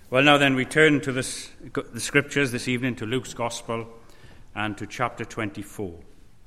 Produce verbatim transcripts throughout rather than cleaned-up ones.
Well, now then, we turn to this, the scriptures this evening, to Luke's Gospel and to chapter twenty-four.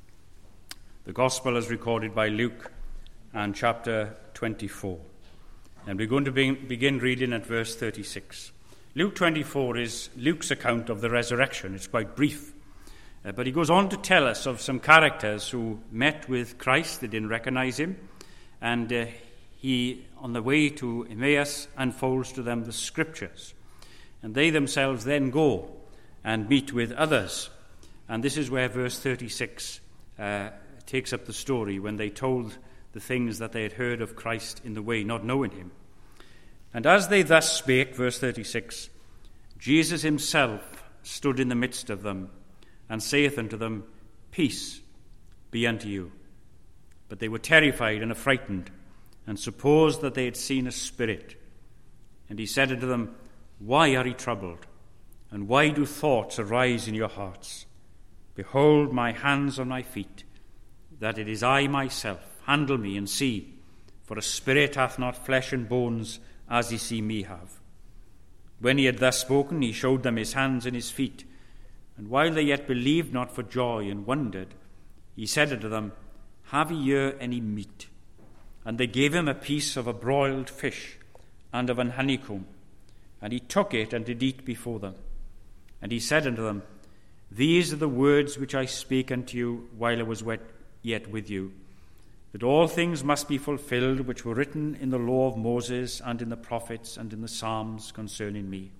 The Gospel is recorded by Luke and chapter twenty-four. And we're going to be, begin reading at verse thirty-six. Luke twenty-four is Luke's account of the resurrection. It's quite brief. Uh, but he goes on to tell us of some characters who met with Christ. They didn't recognize him. And uh, he, on the way to Emmaus, unfolds to them the scriptures. And they themselves then go and meet with others. And this is where verse thirty-six uh, takes up the story, when they told the things that they had heard of Christ in the way, not knowing him. And as they thus spake, verse thirty-six, Jesus himself stood in the midst of them, and saith unto them, Peace be unto you. But they were terrified and affrighted, and supposed that they had seen a spirit. And he said unto them, Why are ye troubled? And why do thoughts arise in your hearts? Behold my hands and my feet, that it is I myself. Handle me and see, for a spirit hath not flesh and bones, as ye see me have. When he had thus spoken, he showed them his hands and his feet. And while they yet believed not for joy and wondered, he said unto them, Have ye here any meat? And they gave him a piece of a broiled fish, and of an honeycomb. And he took it, and did eat before them. And he said unto them, These are the words which I speak unto you while I was yet with you, that all things must be fulfilled which were written in the law of Moses, and in the prophets, and in the Psalms concerning me.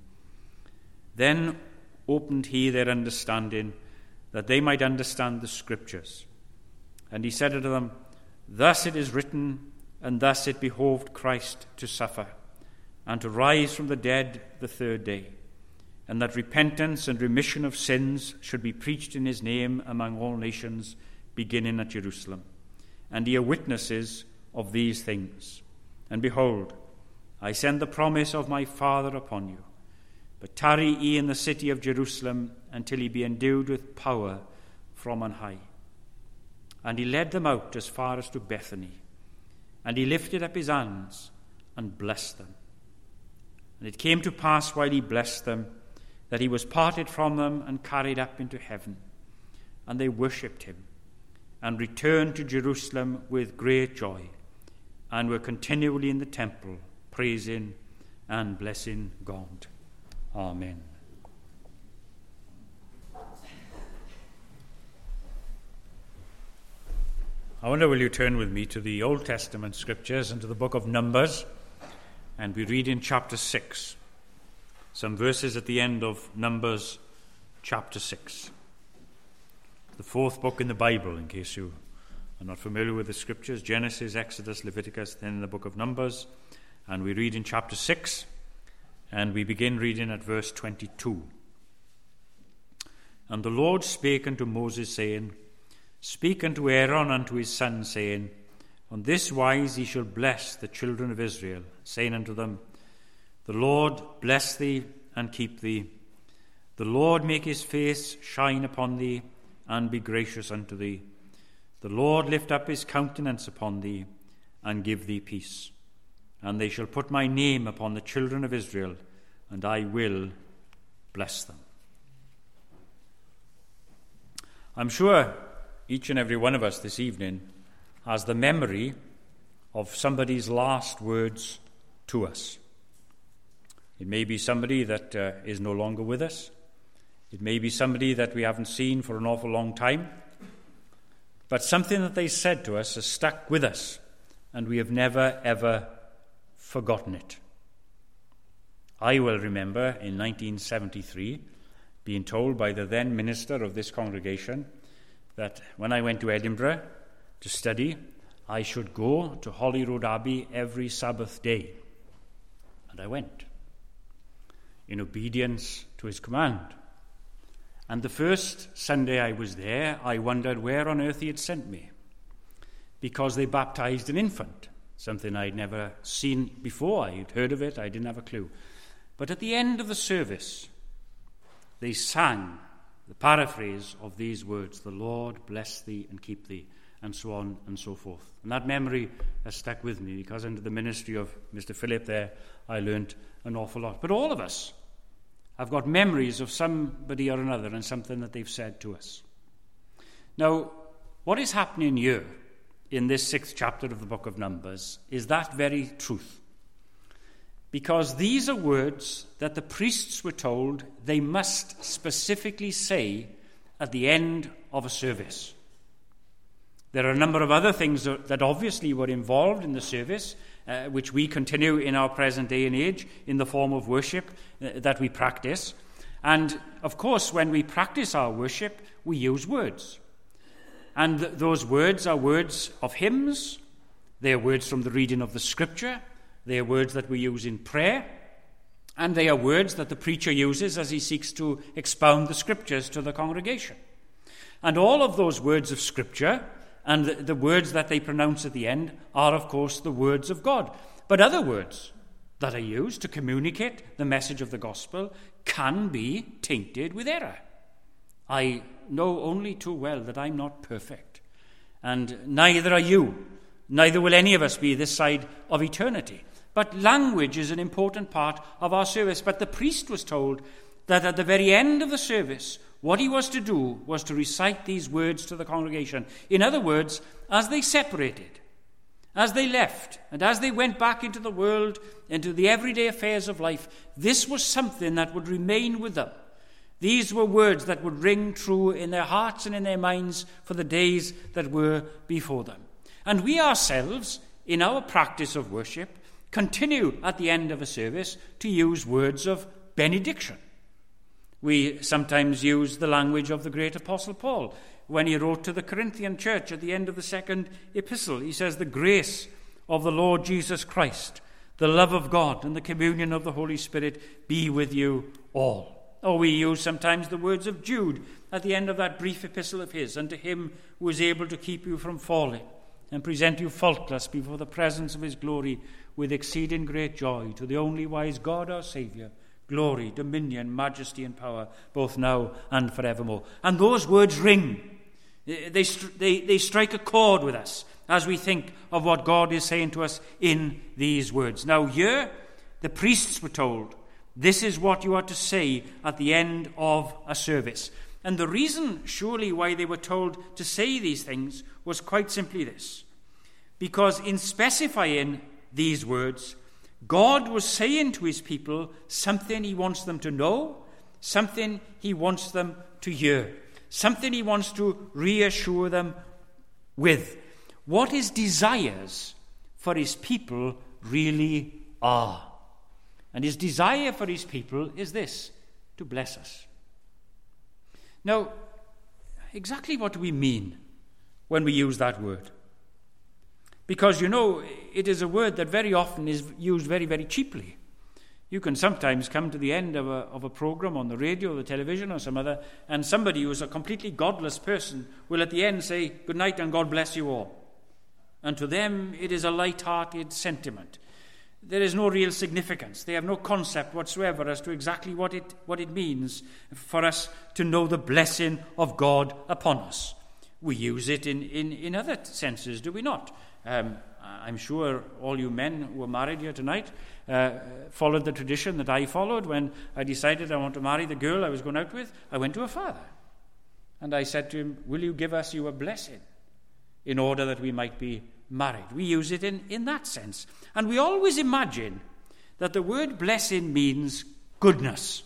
Then opened he their understanding, that they might understand the scriptures. And he said unto them, Thus it is written, and thus it behoved Christ to suffer, and to rise from the dead the third day, and that repentance and remission of sins should be preached in his name among all nations, beginning at Jerusalem. And ye are witnesses of these things. And behold, I send the promise of my Father upon you. But tarry ye in the city of Jerusalem until ye be endued with power from on high. And he led them out as far as to Bethany. And he lifted up his hands and blessed them. And it came to pass while he blessed them, that he was parted from them and carried up into heaven. And they worshipped him, and returned to Jerusalem with great joy, and were continually in the temple, praising and blessing God. Amen. I wonder, will you turn with me to the Old Testament scriptures and to the book of Numbers, and we read in chapter six, some verses at the end of Numbers chapter six. The fourth book in the Bible, in case you are not familiar with the scriptures: Genesis, Exodus, Leviticus, then in the book of Numbers. And we read in chapter six, and we begin reading at verse twenty-two. And the Lord spake unto Moses, saying, Speak unto Aaron and to his sons, saying, On this wise ye shall bless the children of Israel, saying unto them, The Lord bless thee and keep thee. The Lord make his face shine upon thee, and be gracious unto thee. The Lord lift up his countenance upon thee, and give thee peace. And they shall put my name upon the children of Israel, and I will bless them. I'm sure each and every one of us this evening has the memory of somebody's last words to us. It may be somebody that uh, is no longer with us. It may be somebody that we haven't seen for an awful long time. But something that they said to us has stuck with us, and we have never, ever forgotten it. I will remember in nineteen seventy-three being told by the then minister of this congregation that when I went to Edinburgh to study, I should go to Holyrood Abbey every Sabbath day. And I went, in obedience to his command. And the first Sunday I was there, I wondered where on earth he had sent me, because they baptized an infant, something I'd never seen before. I'd heard of it, I didn't have a clue. But at the end of the service, they sang the paraphrase of these words, The Lord bless thee and keep thee. and so on and so forth. And that memory has stuck with me, because under the ministry of Mister Philip there, I learnt an awful lot. But all of us have got memories of somebody or another and something that they've said to us. Now, what is happening here in this sixth chapter of the book of Numbers is that very truth. Because these are words that the priests were told they must specifically say at the end of a service. There are a number of other things that obviously were involved in the service, uh, which we continue in our present day and age in the form of worship uh, that we practice. And, of course, when we practice our worship, we use words. And th- those words are words of hymns. They are words from the reading of the Scripture. They are words that we use in prayer. And they are words that the preacher uses as he seeks to expound the Scriptures to the congregation. And all of those words of Scripture and the, the words that they pronounce at the end are, of course, the words of God. But other words that are used to communicate the message of the gospel can be tainted with error. I know only too well that I'm not perfect, and neither are you. Neither will any of us be this side of eternity. But language is an important part of our service. But the priest was told that at the very end of the service, what he was to do was to recite these words to the congregation. In other words, as they separated, as they left, and as they went back into the world, into the everyday affairs of life, this was something that would remain with them. These were words that would ring true in their hearts and in their minds for the days that were before them. And we ourselves, in our practice of worship, continue at the end of a service to use words of benediction. We sometimes use the language of the great Apostle Paul when he wrote to the Corinthian church at the end of the second epistle. He says, "The grace of the Lord Jesus Christ, the love of God, and the communion of the Holy Spirit be with you all." Or we use sometimes the words of Jude at the end of that brief epistle of his, "Unto him who is able to keep you from falling and present you faultless before the presence of his glory with exceeding great joy, to the only wise God our Saviour, glory, dominion, majesty, and power, both now and forevermore." And those words ring. They, they, they strike a chord with us as we think of what God is saying to us in these words. Now here, the priests were told, this is what you are to say at the end of a service. And the reason, surely, why they were told to say these things was quite simply this. Because in specifying these words, God was saying to his people something he wants them to know, something he wants them to hear, something he wants to reassure them with. What his desires for his people really are. And his desire for his people is this, to bless us. Now, exactly what do we mean when we use that word? Because, you know, it is a word that very often is used very, very cheaply. You can sometimes come to the end of a, of a program on the radio or the television or some other, and somebody who is a completely godless person will at the end say, "Good night and God bless you all." And to them, it is a light-hearted sentiment. There is no real significance. They have no concept whatsoever as to exactly what it, what it means for us to know the blessing of God upon us. We use it in, in, in other senses, do we not? Um, I'm sure all you men who are married here tonight uh, followed the tradition that I followed when I decided I want to marry the girl I was going out with. I went to her father and I said to him, "Will you give us your blessing in order that we might be married?" We use it in, in that sense. And we always imagine that the word blessing means goodness.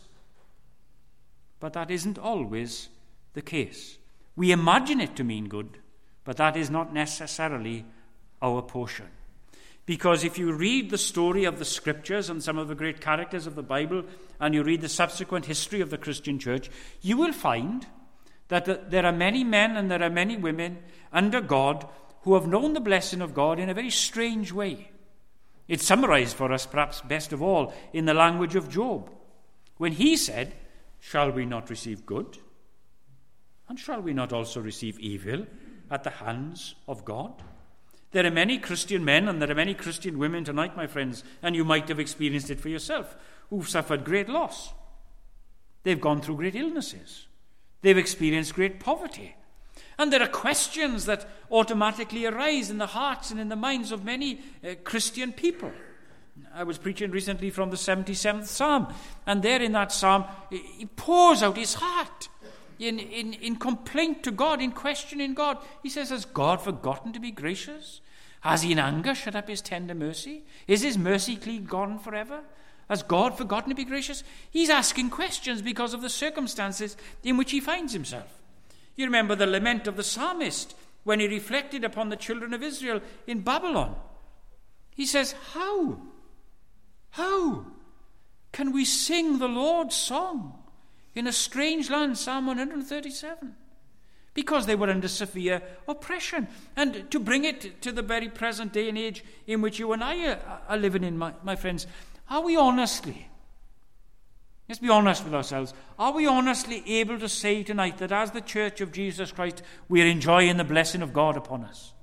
But that isn't always the case. We imagine it to mean good, but that is not necessarily our portion. Because if you read the story of the Scriptures and some of the great characters of the Bible, and you read the subsequent history of the Christian church, you will find that there are many men and there are many women under God who have known the blessing of God in a very strange way. It's summarized for us, perhaps best of all, in the language of Job, when he said, "Shall we not receive good? And shall we not also receive evil at the hands of God?" There are many Christian men and there are many Christian women tonight, my friends, and you might have experienced it for yourself, who've suffered great loss. They've gone through great illnesses. They've experienced great poverty. And there are questions that automatically arise in the hearts and in the minds of many uh, Christian people. I was preaching recently from the seventy-seventh Psalm, and there in that Psalm, he pours out his heart in, in, in complaint to God, in questioning God. He says, has God forgotten to be gracious? Has he in anger shut up his tender mercy? Is his mercy clean gone forever? Has God forgotten to be gracious? He's asking questions because of the circumstances in which he finds himself. You remember the lament of the psalmist when he reflected upon the children of Israel in Babylon. He says, how? How can we sing the Lord's song in a strange land? Psalm one thirty-seven. Because they were under severe oppression. And to bring it to the very present day and age in which you and I are, are living in, my, my friends, are we honestly, let's be honest with ourselves, are we honestly able to say tonight that as the Church of Jesus Christ, we are enjoying the blessing of God upon us?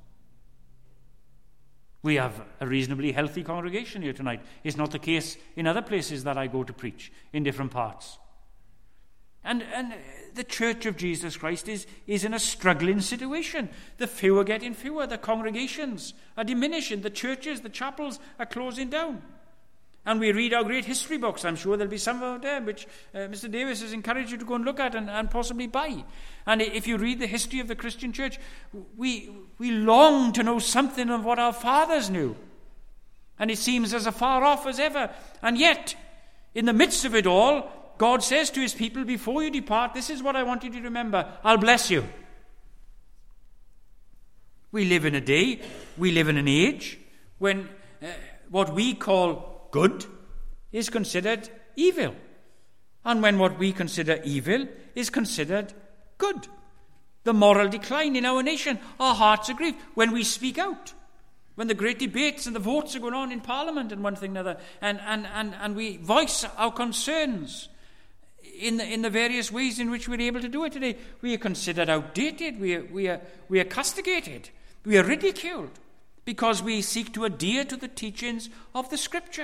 We have a reasonably healthy congregation here tonight. It's not the case in other places that I go to preach in different parts. And, and the Church of Jesus Christ is, is in a struggling situation. The few are getting fewer. The congregations are diminishing. The churches, the chapels are closing down. And we read our great history books. I'm sure there'll be some out there which uh, Mister Davis has encouraged you to go and look at and, and possibly buy. And if you read the history of the Christian church, we, we long to know something of what our fathers knew. And it seems as far off as ever. And yet, in the midst of it all, God says to his people, before you depart, this is what I want you to remember. I'll bless you. We live in a day, we live in an age when uh, what we call good is considered evil. And when what we consider evil is considered good. The moral decline in our nation, our hearts are grieved when we speak out. When the great debates and the votes are going on in Parliament and one thing or another, and, and, and, and we voice our concerns in the, in the various ways in which we're able to do it today, we are considered outdated, we are, we are, we are castigated, we are ridiculed, because we seek to adhere to the teachings of the Scripture.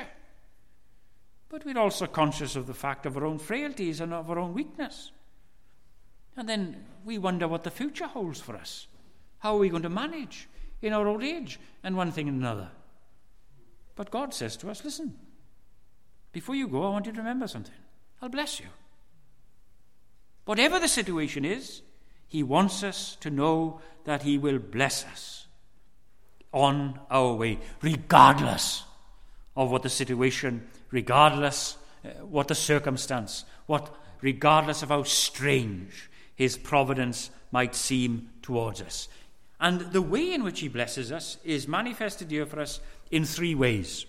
But we're also conscious of the fact of our own frailties and of our own weakness. And then we wonder what the future holds for us. How are we going to manage in our old age and one thing and another? But God says to us, listen, before you go, I want you to remember something. I'll bless you. Whatever the situation is, he wants us to know that he will bless us on our way, regardless of what the situation, regardless uh, what the circumstance, what regardless of how strange his providence might seem towards us. And the way in which he blesses us is manifested here for us in three ways.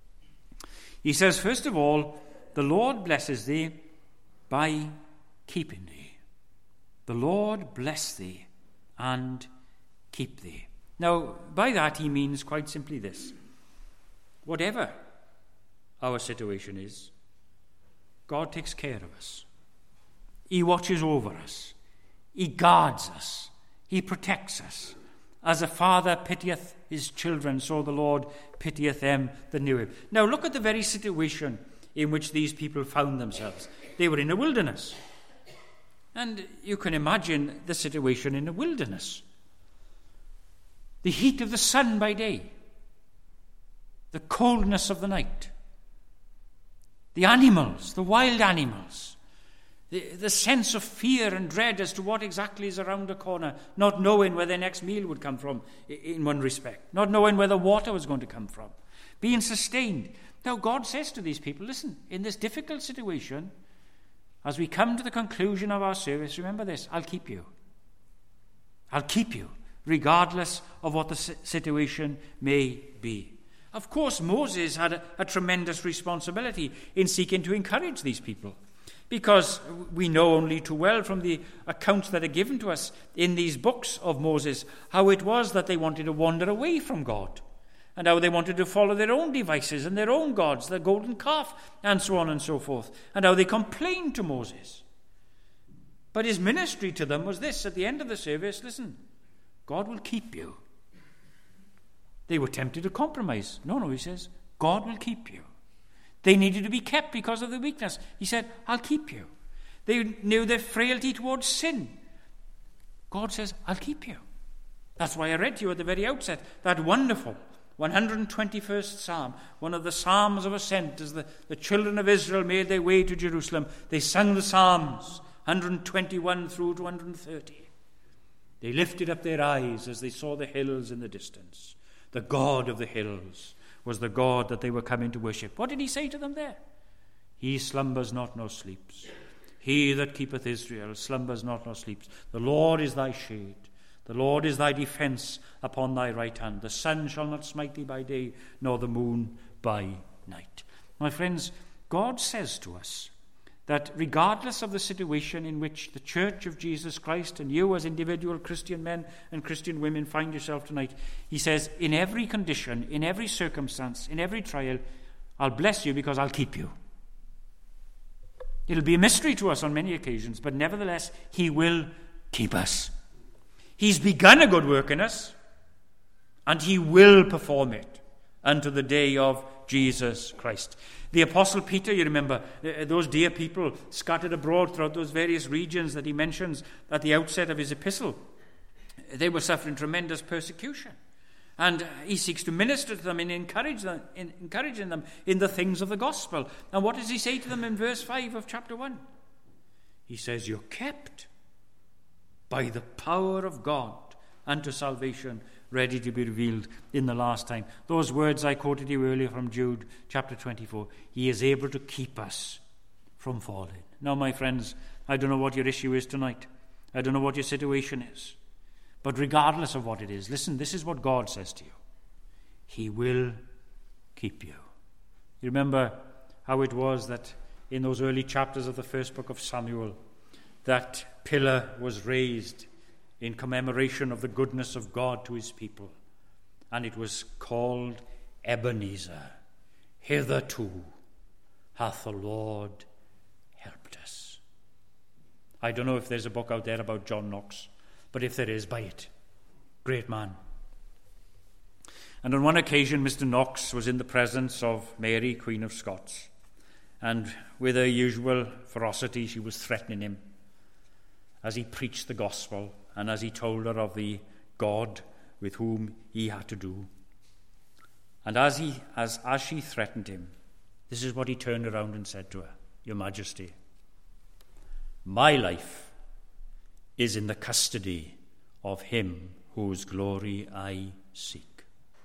He says, first of all, the Lord blesses thee by keeping thee. The Lord bless thee and keep thee. Now, by that he means quite simply this. Whatever our situation is, God takes care of us. He watches over us. He guards us. He protects us. As a father pitieth his children, so the Lord pitieth them that knew him. Now look at the very situation in which these people found themselves. They were in a wilderness. And you can imagine the situation in a wilderness. The heat of the sun by day. The coldness of the night. The animals, the wild animals. The, the sense of fear and dread as to what exactly is around the corner, not knowing where their next meal would come from in one respect, not knowing where the water was going to come from, being sustained. Now God says to these people, listen, in this difficult situation, as we come to the conclusion of our service, remember this, I'll keep you. I'll keep you, regardless of what the situation may be. Of course, Moses had a, a tremendous responsibility in seeking to encourage these people. Because we know only too well from the accounts that are given to us in these books of Moses how it was that they wanted to wander away from God and how they wanted to follow their own devices and their own gods, the golden calf, and so on and so forth, and how they complained to Moses. But his ministry to them was this, at the end of the service, listen, God will keep you. They were tempted to compromise. No, no, he says, God will keep you. They needed to be kept because of the weakness. He said, I'll keep you. They knew their frailty towards sin. God says, I'll keep you. That's why I read to you at the very outset that wonderful one hundred twenty-first Psalm, one of the Psalms of Ascent, as the, the children of Israel made their way to Jerusalem. They sang the Psalms, one hundred twenty-one through to one hundred thirty. They lifted up their eyes as they saw the hills in the distance. The God of the hills was the God that they were coming to worship. What did he say to them there? He slumbers not nor sleeps. He that keepeth Israel slumbers not nor sleeps. The Lord is thy shade. The Lord is thy defence upon thy right hand. The sun shall not smite thee by day, nor the moon by night. My friends, God says to us that regardless of the situation in which the Church of Jesus Christ and you as individual Christian men and Christian women find yourself tonight, he says, in every condition, in every circumstance, in every trial, I'll bless you because I'll keep you. It'll be a mystery to us on many occasions, but nevertheless, he will keep us. He's begun a good work in us, and he will perform it unto the day of Jesus Christ. The Apostle Peter, you remember, those dear people scattered abroad throughout those various regions that he mentions at the outset of his epistle, they were suffering tremendous persecution. And he seeks to minister to them and encourage them, in, encouraging them in the things of the gospel. And what does he say to them in verse five of chapter one? He says, you're kept by the power of God unto salvation, ready to be revealed in the last time. Those words I quoted you earlier from Jude chapter twenty-four. He is able to keep us from falling. Now, my friends, I don't know what your issue is tonight. I don't know what your situation is. But regardless of what it is, listen, this is what God says to you. He will keep you. You remember how it was that in those early chapters of the first book of Samuel, that pillar was raised in commemoration of the goodness of God to his people. And it was called Ebenezer. Hitherto hath the Lord helped us. I don't know if there's a book out there about John Knox, but if there is, buy it. Great man. And on one occasion, Mister Knox was in the presence of Mary, Queen of Scots, and with her usual ferocity, she was threatening him as he preached the gospel and as he told her of the God with whom he had to do. And as he as as she threatened him, this is what he turned around and said to her, Your Majesty, my life is in the custody of him whose glory I seek.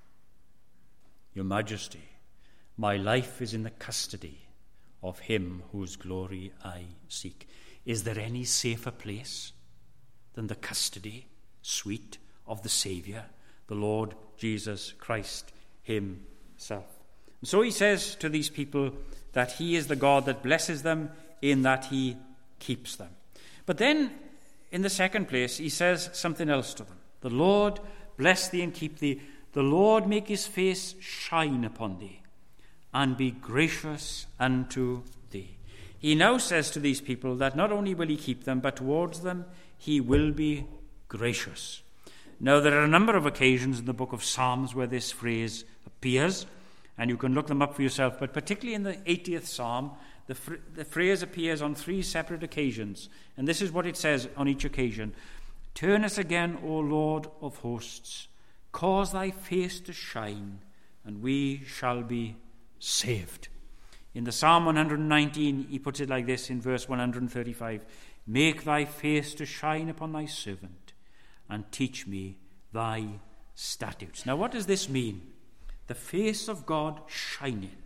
Your Majesty, my life is in the custody of him whose glory I seek. Is there any safer place than the custody, suite of the Saviour, the Lord Jesus Christ himself? And so he says to these people that he is the God that blesses them in that he keeps them. But then, in the second place, he says something else to them. The Lord bless thee and keep thee. The Lord make his face shine upon thee and be gracious unto thee. He now says to these people that not only will he keep them, but towards them he will be gracious. Now, there are a number of occasions in the book of Psalms where this phrase appears, and you can look them up for yourself, but particularly in the eightieth Psalm, the, fr- the phrase appears on three separate occasions, and this is what it says on each occasion. Turn us again, O Lord of hosts, cause thy face to shine, and we shall be saved. In the Psalm one hundred nineteen, he puts it like this in verse one hundred thirty-five. Make thy face to shine upon thy servant, and teach me thy statutes. Now, what does this mean? The face of God shining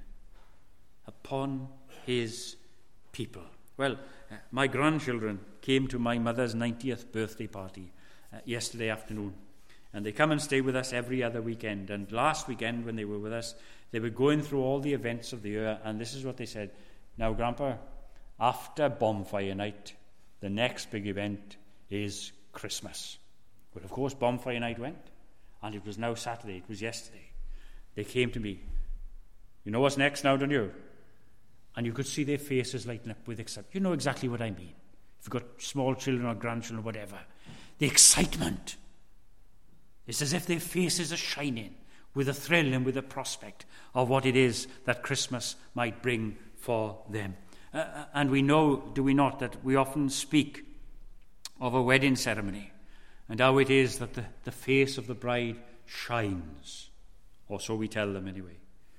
upon his people. Well, uh, my grandchildren came to my mother's ninetieth birthday party uh, yesterday afternoon. And they come and stay with us every other weekend. And last weekend, when they were with us, they were going through all the events of the year. And this is what they said. Now, Grandpa, after bonfire night, the next big event is Christmas. Well, of course, bonfire night went. And it was now Saturday. It was yesterday. They came to me. You know what's next now, don't you? And you could see their faces lighting up with excitement. You know exactly what I mean. If you've got small children or grandchildren or whatever. The excitement. It's as if their faces are shining with a thrill and with a prospect of what it is that Christmas might bring for them. Uh, and we know, do we not, that we often speak of a wedding ceremony and how it is that the, the face of the bride shines, or so we tell them anyway.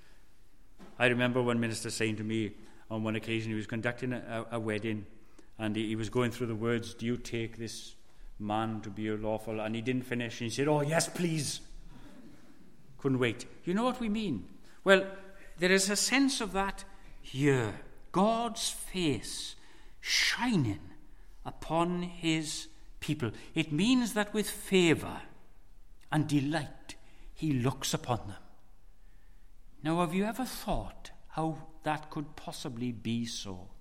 I remember one minister saying to me on one occasion, he was conducting a, a wedding, and he, he was going through the words, do you take this man to be your lawful? And he didn't finish, and he said, oh yes please. Couldn't wait. You know what we mean? Well, there is a sense of that here. God's face shining upon his people. It means that with favour and delight he looks upon them. Now, have you ever thought how that could possibly be so?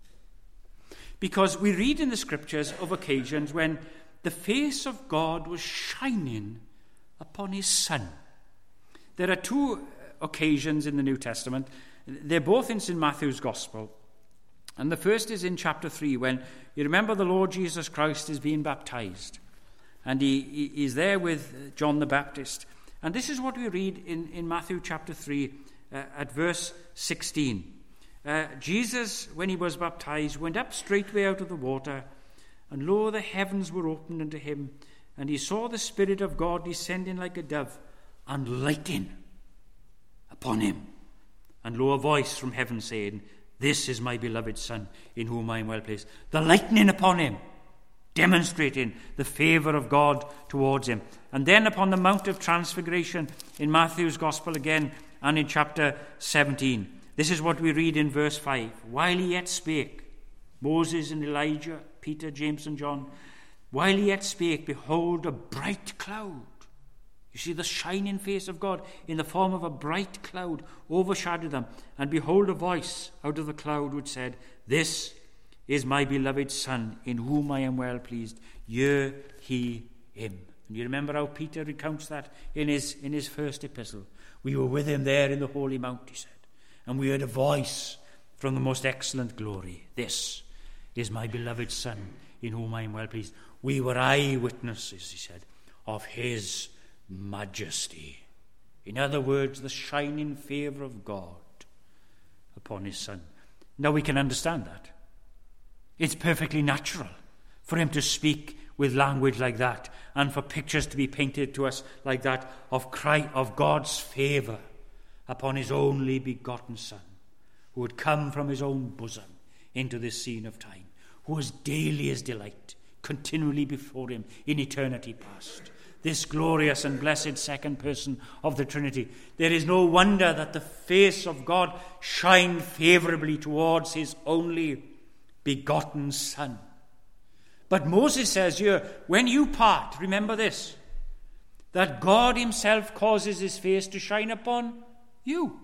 Because we read in the scriptures of occasions when the face of God was shining upon his Son. There are two occasions in the New Testament. They're both in Saint Matthew's Gospel. And the first is in chapter three, when you remember the Lord Jesus Christ is being baptized. And he, he is there with John the Baptist. And this is what we read in, in Matthew chapter three uh, at verse sixteen. Uh, Jesus, when he was baptized, went up straightway out of the water, and lo, the heavens were opened unto him, and he saw the Spirit of God descending like a dove, and lighting upon him. And lo, a voice from heaven saying, this is my beloved Son, in whom I am well pleased. The lightning upon him, demonstrating the favour of God towards him. And then upon the Mount of Transfiguration, in Matthew's Gospel again, and in chapter seventeen, this is what we read in verse five. While he yet spake, Moses and Elijah, Peter, James and John, while he yet spake, behold, a bright cloud. You see the shining face of God in the form of a bright cloud overshadowed them. And behold, a voice out of the cloud which said, this is my beloved Son, in whom I am well pleased. Hear he him. And you remember how Peter recounts that in his, in his first epistle. We were with him there in the holy mount, he said. And we heard a voice from the most excellent glory. This is my beloved Son, in whom I am well pleased. We were eyewitnesses, he said, of his majesty. In other words, the shining favour of God upon his Son. Now we can understand that. It's perfectly natural for him to speak with language like that, and for pictures to be painted to us like that of Christ, of God's favour upon his only begotten Son, who had come from his own bosom into this scene of time, who was daily his delight, continually before him in eternity past. This glorious and blessed second person of the Trinity. There is no wonder that the face of God shined favourably towards his only begotten Son. But Moses says here, when you part, remember this, that God himself causes his face to shine upon you,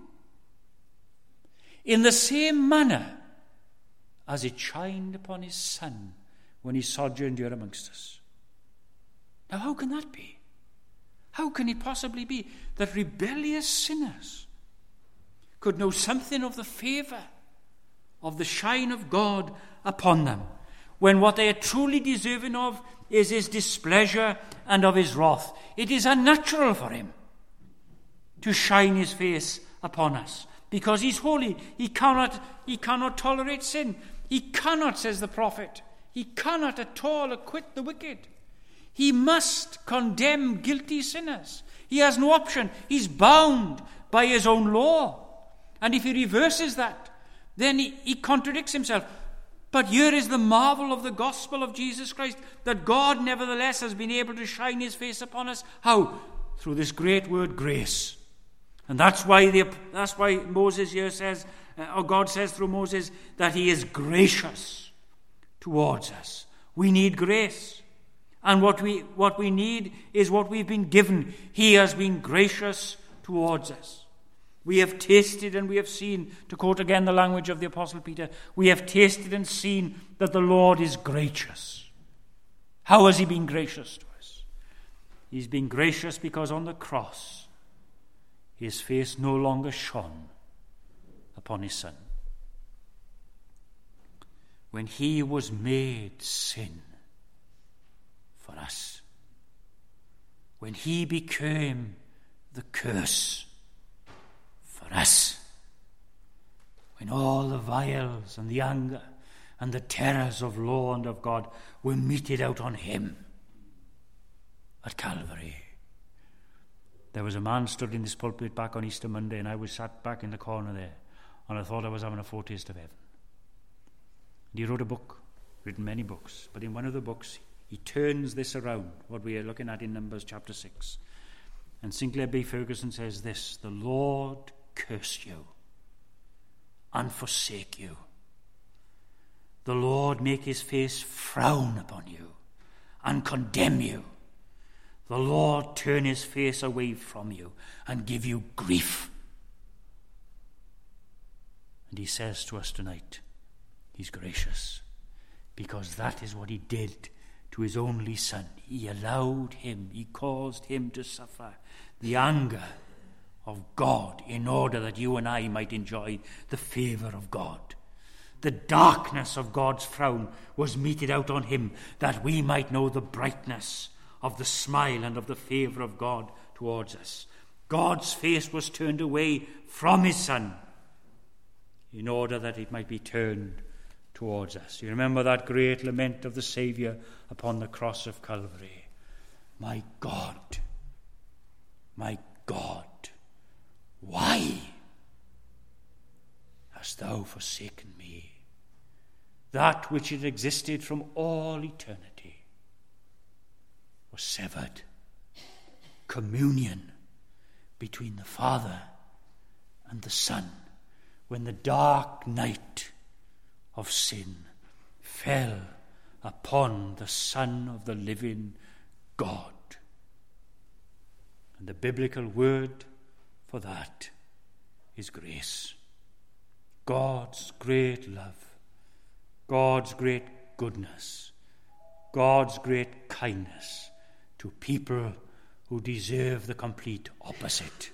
in the same manner as it shined upon his Son when he sojourned here amongst us. Now, how can that be? How can it possibly be that rebellious sinners could know something of the favour of the shine of God upon them, when what they are truly deserving of is his displeasure and of his wrath? It is unnatural for him to shine his face upon us, because he's holy. He cannot, he cannot tolerate sin. He cannot, says the prophet, he cannot at all acquit the wicked. He must condemn guilty sinners. He has no option. He's bound by his own law. And if he reverses that, then he, he contradicts himself. But here is the marvel of the gospel of Jesus Christ, that God nevertheless has been able to shine his face upon us. How? Through this great word, grace. And that's why the, that's why Moses here says, or God says through Moses, that he is gracious towards us. We need grace. And what we what we need is what we've been given. He has been gracious towards us. We have tasted and we have seen, to quote again the language of the Apostle Peter, we have tasted and seen that the Lord is gracious. How has he been gracious to us? He's been gracious because on the cross his face no longer shone upon his Son. When he was made sin for us, when he became the curse for us, when all the vials and the anger and the terrors of law and of God were meted out on him, at Calvary. There was a man stood in this pulpit back on Easter Monday, and I was sat back in the corner there, and I thought I was having a foretaste of heaven. And he wrote a book, written many books, but in one of the books he turns this around, what we are looking at in Numbers chapter six. And Sinclair B. Ferguson says this: the Lord curse you and forsake you. The Lord make his face frown upon you and condemn you. The Lord turn his face away from you and give you grief. And he says to us tonight, he's gracious, because that is what he did to his only son. He allowed him, he caused him to suffer the anger of God in order that you and I might enjoy the favor of God. The darkness of God's frown was meted out on him that we might know the brightness of the smile and of the favor of God towards us. God's face was turned away from his son in order that it might be turned towards us. You remember that great lament of the Saviour upon the cross of Calvary. My God, my God, why hast thou forsaken me? That which had existed from all eternity was severed. Communion between the Father and the Son, when the dark night of sin fell upon the Son of the living God. And the biblical word for that is grace. God's great love, God's great goodness, God's great kindness to people who deserve the complete opposite.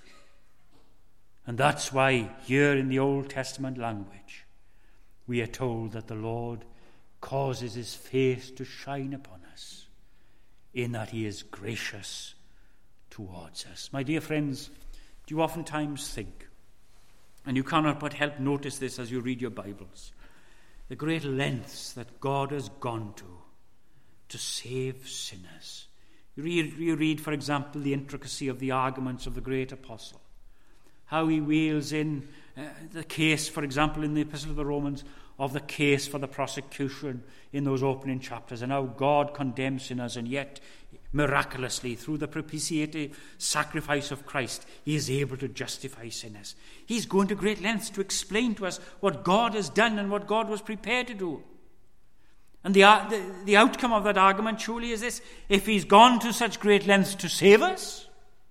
And that's why here in the Old Testament language we are told that the Lord causes his face to shine upon us, in that he is gracious towards us. My dear friends, do you oftentimes think, and you cannot but help notice this as you read your Bibles, the great lengths that God has gone to to save sinners? You read, you read, for example, the intricacy of the arguments of the great apostle, how he wheels in uh, the case, for example, in the Epistle of the Romans, of the case for the prosecution in those opening chapters, and how God condemns sinners, and yet miraculously, through the propitiative sacrifice of Christ, he is able to justify sinners. He's going to great lengths to explain to us what God has done and what God was prepared to do. And the, the, the outcome of that argument surely is this: if he's gone to such great lengths to save us,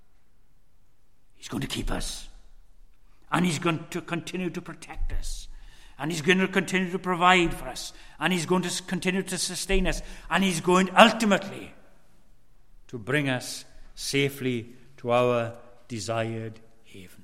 he's going to keep us. And he's going to continue to protect us. And he's going to continue to provide for us. And he's going to continue to sustain us. And he's going ultimately to bring us safely to our desired haven.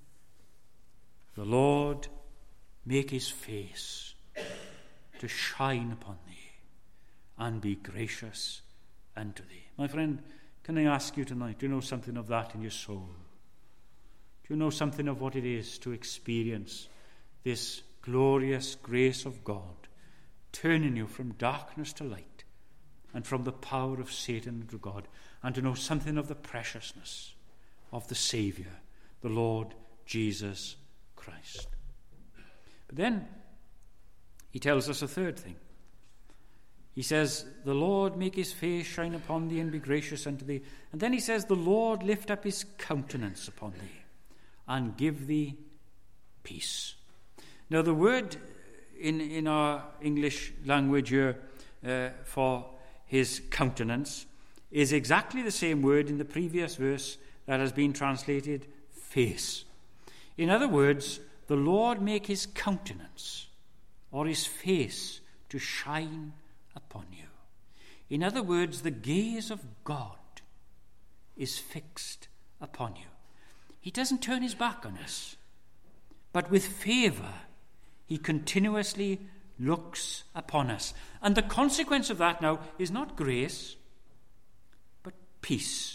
The Lord make his face to shine upon thee and be gracious unto thee. My friend, can I ask you tonight, do you know something of that in your soul? Do you know something of what it is to experience this glorious grace of God turning you from darkness to light and from the power of Satan to God, and to know something of the preciousness of the Saviour, the Lord Jesus Christ? But then he tells us a third thing. He says, the Lord make his face shine upon thee and be gracious unto thee. And then he says, the Lord lift up his countenance upon thee and give thee peace. Now the word in, in our English language here uh, for his countenance is exactly the same word in the previous verse that has been translated face. In other words, the Lord make his countenance or his face to shine upon you. In other words, the gaze of God is fixed upon you. He doesn't turn his back on us, but with favor he continuously looks upon us. And the consequence of that now is not grace, but peace.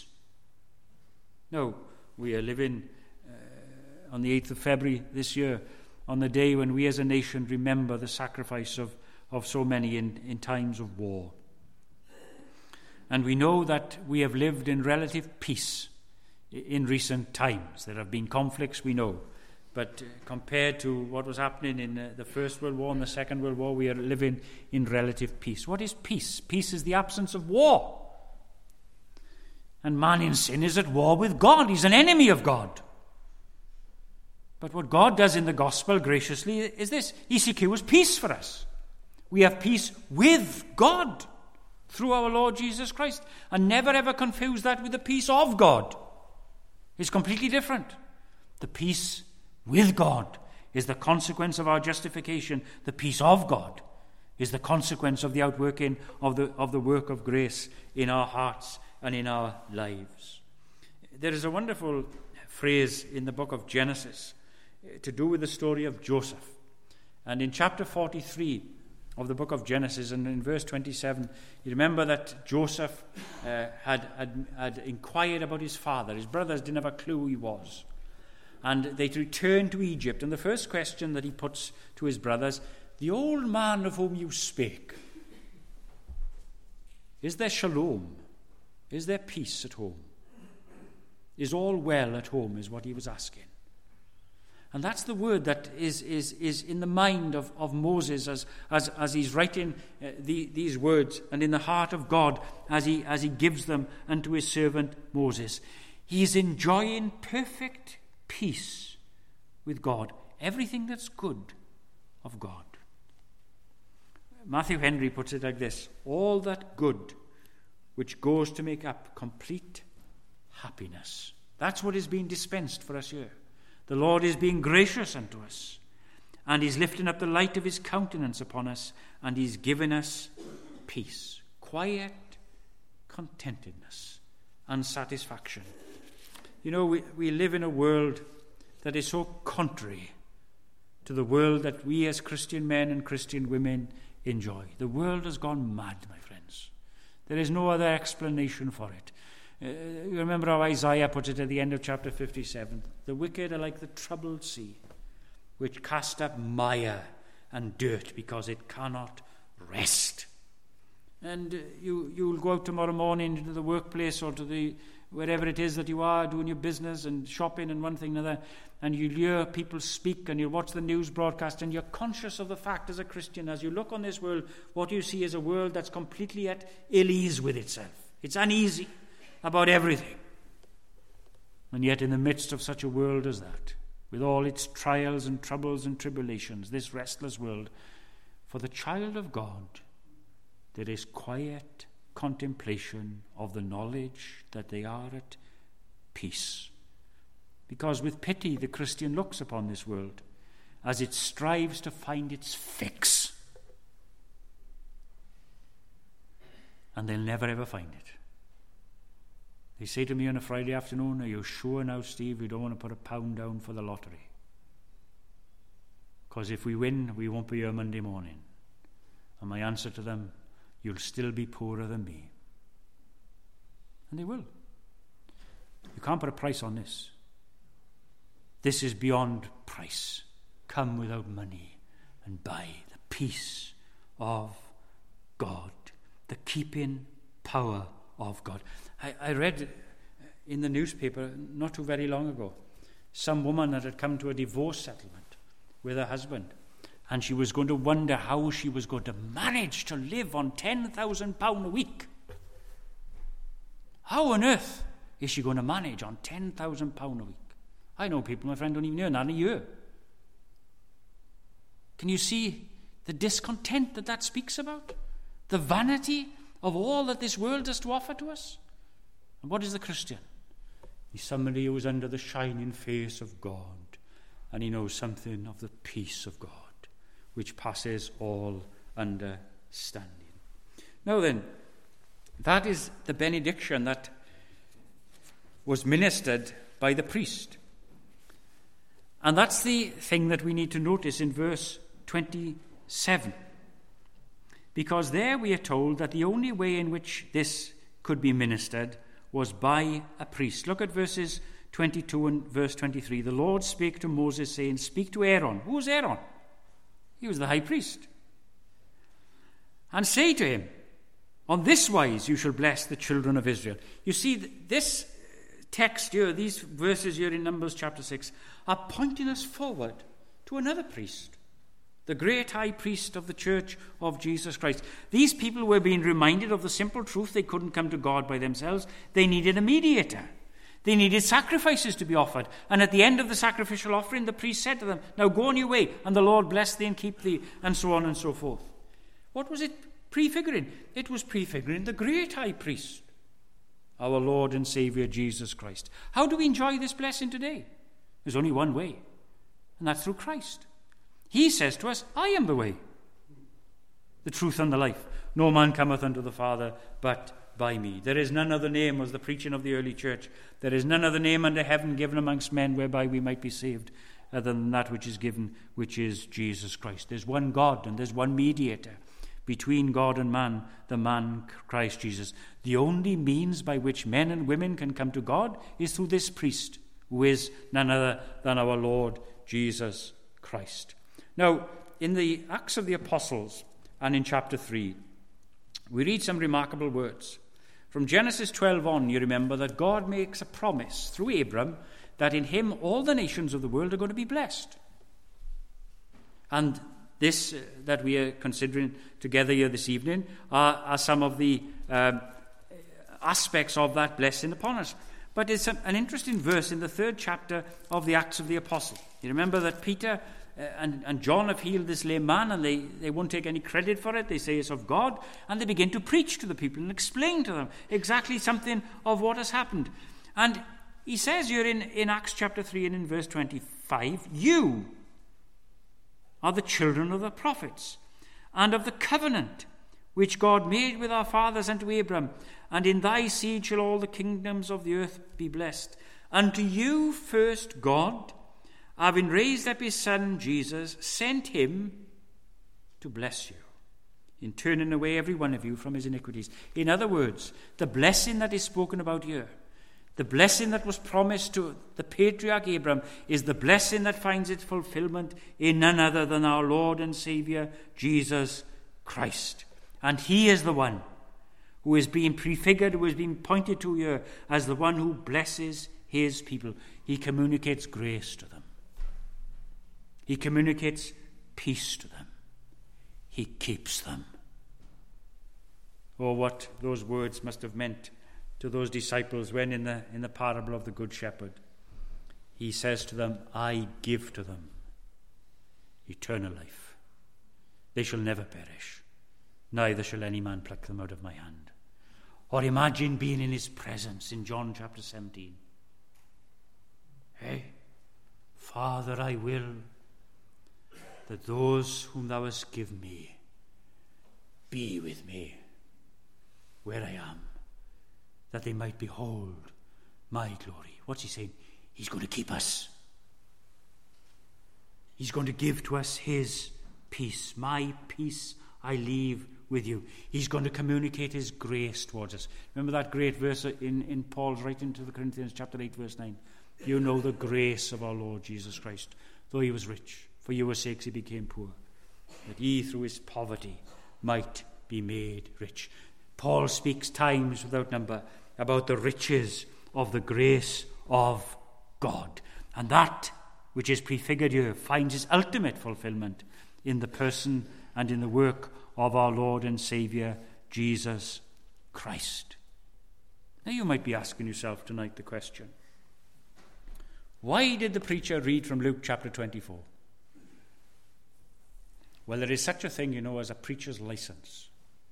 Now, we are living uh, on the eighth of February this year, on the day when we as a nation remember the sacrifice of, of so many in, in times of war. And we know that we have lived in relative peace in recent times. There have been conflicts, we know. But compared to what was happening in the First World War and the Second World War, we are living in relative peace. What is peace? Peace is the absence of war. And man in sin is at war with God. He's an enemy of God. But what God does in the gospel graciously is this. He secures peace for us. We have peace with God through our Lord Jesus Christ. And never ever confuse that with the peace of God. It's completely different. The peace with God is the consequence of our justification. The peace of God is the consequence of the outworking of the, of the work of grace in our hearts and in our lives. There is a wonderful phrase in the book of Genesis to do with the story of Joseph. And in chapter forty-three of the book of Genesis, and in verse twenty-seven, you remember that Joseph uh, had, had, had inquired about his father. His brothers didn't have a clue who he was. And they returned to Egypt. And the first question that he puts to his brothers, the old man of whom you spake, is there shalom? Is there peace at home? Is all well at home, is what he was asking. And that's the word that is, is, is in the mind of, of Moses as, as, as he's writing uh, the, these words, and in the heart of God as he, as he gives them unto his servant Moses. He is enjoying perfect peace with God. Everything that's good of God. Matthew Henry puts it like this: all that good which goes to make up complete happiness. That's what is being dispensed for us here. The Lord is being gracious unto us, and he's lifting up the light of his countenance upon us, and he's given us peace, quiet contentedness, and satisfaction. You know, we, we live in a world that is so contrary to the world that we as Christian men and Christian women enjoy. The world has gone mad, my friends. There is no other explanation for it. Uh, you remember how Isaiah put it at the end of chapter fifty-seven. The wicked are like the troubled sea, which cast up mire and dirt because it cannot rest. And uh, you, you'll go out tomorrow morning to the workplace or to the wherever it is that you are, doing your business and shopping and one thing and another, and you'll hear people speak and you'll watch the news broadcast, and you're conscious of the fact as a Christian, as you look on this world, what you see is a world that's completely at ill ease with itself. It's uneasy about everything. And yet in the midst of such a world as that, with all its trials and troubles and tribulations, this restless world, for the child of God, there is quiet contemplation of the knowledge that they are at peace. Because with pity the Christian looks upon this world as it strives to find its fix. And they'll never ever find it. They say to me on a Friday afternoon, are you sure now, Steve, you don't want to put a pound down for the lottery? Because if we win, we won't be here Monday morning. And my answer to them, you'll still be poorer than me. And they will. You can't put a price on this. This is beyond price. Come without money and buy the peace of God, the keeping power of God. I, I read in the newspaper not too very long ago, some woman that had come to a divorce settlement with her husband, and she was going to wonder how she was going to manage to live on ten thousand pounds a week. How on earth is she going to manage on ten thousand pounds a week? I know people, my friend, don't even earn that in a year. Can you see the discontent that that speaks about? The vanity of all that this world has to offer to us? And what is the Christian? He's somebody who is under the shining face of God, and he knows something of the peace of God, which passes all understanding. Now then, that is the benediction that was ministered by the priest. And that's the thing that we need to notice in verse twenty-seven. Because there we are told that the only way in which this could be ministered was by a priest. Look at verses twenty-two and verse twenty-three. The Lord spake to Moses, saying, speak to Aaron. Who was Aaron? He was the high priest. And say to him, On this wise you shall bless the children of Israel. You see, this text here, these verses here in Numbers chapter six, are pointing us forward to another priest, the great high priest of the church of Jesus Christ. These people were being reminded of the simple truth they couldn't come to God by themselves. They needed a mediator. They needed sacrifices to be offered. And at the end of the sacrificial offering, the priest said to them, now go on your way, and the Lord bless thee and keep thee, and so on and so forth. What was it prefiguring? It was prefiguring the great high priest, our Lord and Saviour Jesus Christ. How do we enjoy this blessing today? There's only one way, and that's through Christ. He says to us, I am the way, the truth, and the life. No man cometh unto the Father but by me. There is none other name, was the preaching of the early church. There is none other name under heaven given amongst men whereby we might be saved, other than that which is given, which is Jesus Christ. There's one God and there's one mediator between God and man, the man Christ Jesus. The only means by which men and women can come to God is through this priest, who is none other than our Lord Jesus Christ. Now, in the Acts of the Apostles and in chapter three, we read some remarkable words. From Genesis twelve on, you remember that God makes a promise through Abram that in him all the nations of the world are going to be blessed. And this uh, that we are considering together here this evening are, are some of the um, aspects of that blessing upon us. But it's an, an interesting verse in the third chapter of the Acts of the Apostle. You remember that Peter uh, and, and John have healed this lame man, and they, they won't take any credit for it. They say it's of God, and they begin to preach to the people and explain to them exactly something of what has happened. And he says here in, in Acts chapter three and in verse twenty-five, you are the children of the prophets and of the covenant which God made with our fathers unto Abram, and in thy seed shall all the kingdoms of the earth be blessed. Unto you first God, having raised up his Son Jesus, sent him to bless you, in turning away every one of you from his iniquities. In other words, the blessing that is spoken about here, the blessing that was promised to the patriarch Abram, is the blessing that finds its fulfillment in none other than our Lord and Saviour, Jesus Christ. And he is the one who is being prefigured, who is being pointed to here as the one who blesses his people. He communicates grace to them. He communicates peace to them. He keeps them. Oh, what those words must have meant to those disciples when in the in the parable of the Good Shepherd, he says to them, I give to them eternal life. They shall never perish, neither shall any man pluck them out of my hand. Or imagine being in his presence in John chapter seventeen. Hey, Father, I will that those whom thou hast given me be with me where I am, that they might behold my glory. What's he saying? He's going to keep us. He's going to give to us his peace. My peace I leave with you. He's going to communicate his grace towards us. Remember that great verse in, in Paul's writing to the Corinthians, chapter eight, verse nine. You know the grace of our Lord Jesus Christ, though he was rich, for your sakes he became poor, that ye through his poverty might be made rich. Paul speaks times without number about the riches of the grace of God. And that which is prefigured here finds its ultimate fulfillment in the person and in the work of our Lord and Saviour, Jesus Christ. Now you might be asking yourself tonight the question, why did the preacher read from Luke chapter twenty-four? Well, there is such a thing, you know, as a preacher's license.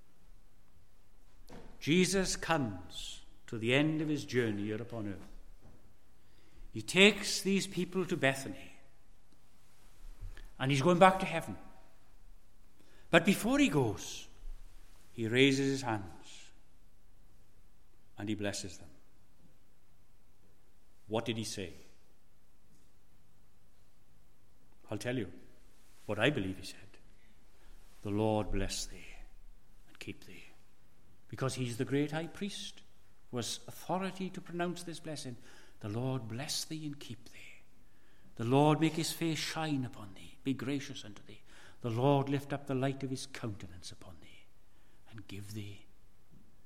Jesus comes to the end of his journey here upon earth. He takes these people to Bethany, and he's going back to heaven. But before he goes, he raises his hands and he blesses them. What did he say? I'll tell you what I believe he said. The Lord bless thee and keep thee. Because he's the great high priest, who has authority to pronounce this blessing. The Lord bless thee and keep thee. The Lord make his face shine upon thee, be gracious unto thee. The Lord lift up the light of his countenance upon thee, and give thee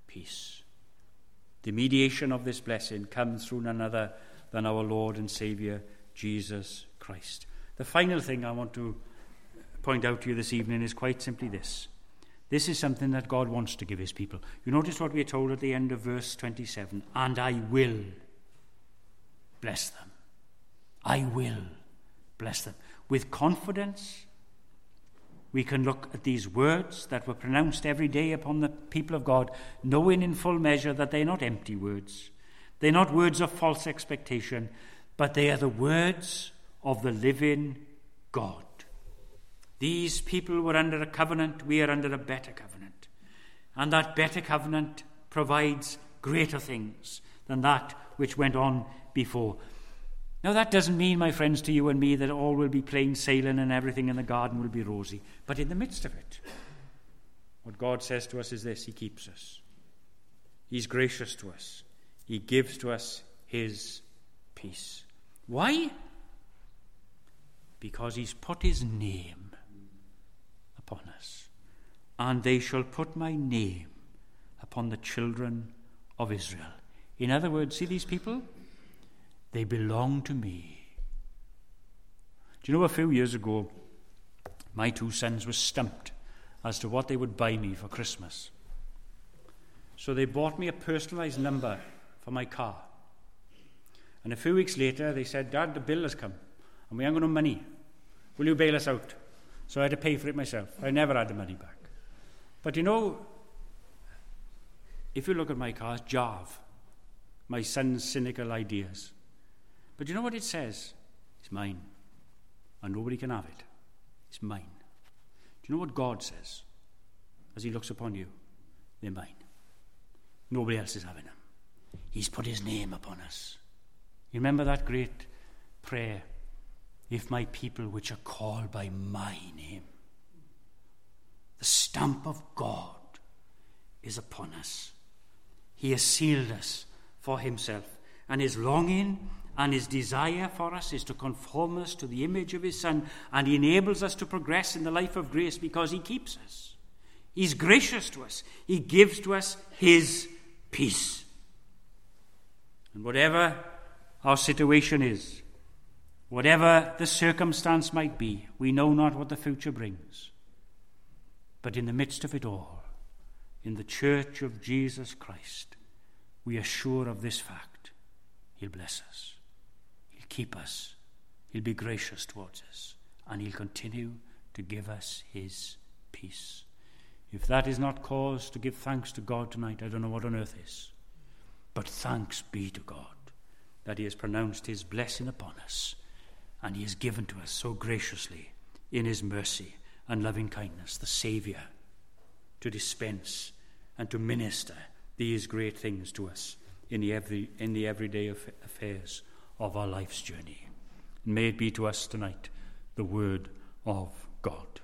peace. The mediation of this blessing comes through none other than our Lord and Saviour, Jesus Christ. The final thing I want to point out to you this evening is quite simply this. This is something that God wants to give his people. You notice what we are told at the end of verse twenty-seven. And I will bless them. I will bless them. With confidence, we can look at these words that were pronounced every day upon the people of God, knowing in full measure that they're not empty words. They're not words of false expectation, but they are the words of the living God. These people were under a covenant, we are under a better covenant. And that better covenant provides greater things than that which went on before. Now that doesn't mean, my friends, to you and me that all will be plain sailing and everything in the garden will be rosy. But in the midst of it, what God says to us is this: he keeps us. He's gracious to us. He gives to us his peace. Why? Because he's put his name upon us. And they shall put my name upon the children of Israel. In other words, see these people? They belong to me. Do you know, a few years ago, my two sons were stumped as to what they would buy me for Christmas. So they bought me a personalised number for my car. And a few weeks later, they said, Dad, the bill has come, and we haven't got no money. Will you bail us out? So I had to pay for it myself. I never had the money back. But you know, if you look at my car, it's Jarve, my son's cynical ideas. But you know what it says? It's mine. And nobody can have it. It's mine. Do you know what God says as he looks upon you? They're mine. Nobody else is having them. He's put his name upon us. You remember that great prayer? If my people which are called by my name. The stamp of God is upon us. He has sealed us for himself. And his longing and his desire for us is to conform us to the image of his Son, and he enables us to progress in the life of grace because he keeps us. He's gracious to us. He gives to us his peace. And whatever our situation is, whatever the circumstance might be, we know not what the future brings. But in the midst of it all, in the church of Jesus Christ, we are sure of this fact: he'll bless us. Keep us, he'll be gracious towards us, and he'll continue to give us his peace. If that is not cause to give thanks to God tonight, I don't know what on earth is. But thanks be to God that he has pronounced his blessing upon us, and he has given to us so graciously in his mercy and loving kindness the Saviour to dispense and to minister these great things to us in the every in the everyday affairs of our life's journey. May it be to us tonight the word of God.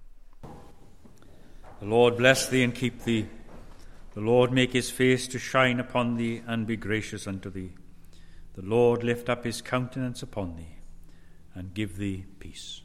The Lord bless thee and keep thee. The Lord make his face to shine upon thee and be gracious unto thee. The Lord lift up his countenance upon thee and give thee peace.